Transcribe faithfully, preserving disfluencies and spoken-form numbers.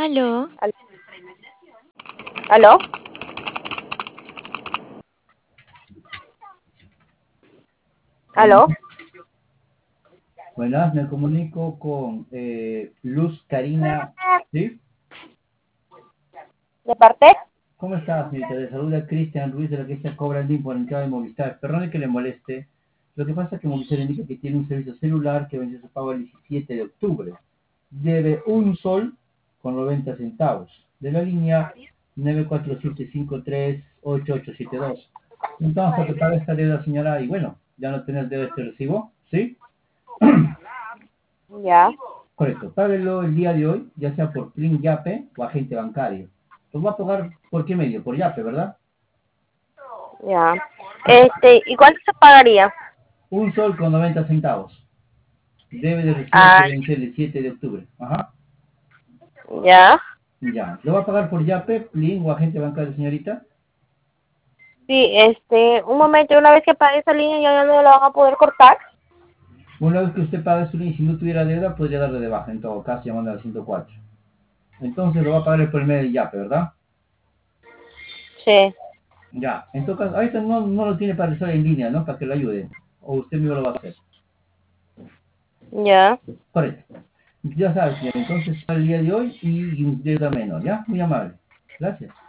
Aló. Al- ¿Aló? ¿Aló? Buenas, me comunico con eh, Luz Karina, ¿sí? ¿De parte? ¿Cómo estás, señorita? Le saluda Cristian Ruiz de la que se cobra el por entrada de Movistar. Perdone que le moleste. Lo que pasa es que Movistar indica que tiene un servicio celular que vence su pago el diecisiete de octubre. Debe un sol con noventa centavos. De la línea nueve cuatro siete cinco tres ocho ocho siete dos. Entonces, para que pague esta deuda, señora, y bueno, ya no tenés deuda este recibo, ¿sí? Ya, Correcto, páguelo el día de hoy, ya sea por Plin Yape o agente bancario. Lo va a pagar por qué medio, por Yape, ¿verdad? ya. Este, ¿y cuánto se pagaría? Un sol con noventa centavos. Debe de recibo que Ah, vence el siete de octubre. Ajá. ya. Ya. ¿Lo va a pagar por Yape, Plin o agente bancario, señorita? Sí, este, un momento, una vez que pague esa línea ya no la van a poder cortar. Una vez que usted pague su línea y si no tuviera deuda, podría darle de baja, en todo caso, llamando al ciento cuatro. Entonces lo va a pagar por el medio de Yape, ¿verdad? Sí, Ya. En todo caso, ahorita no, no lo tiene para estar en línea, ¿no? Para que lo ayude. O usted mismo lo va a hacer. ya. Correcto. Ya sabes, señor, entonces para el día de hoy y un deuda menor, ¿ya? Muy amable. Gracias.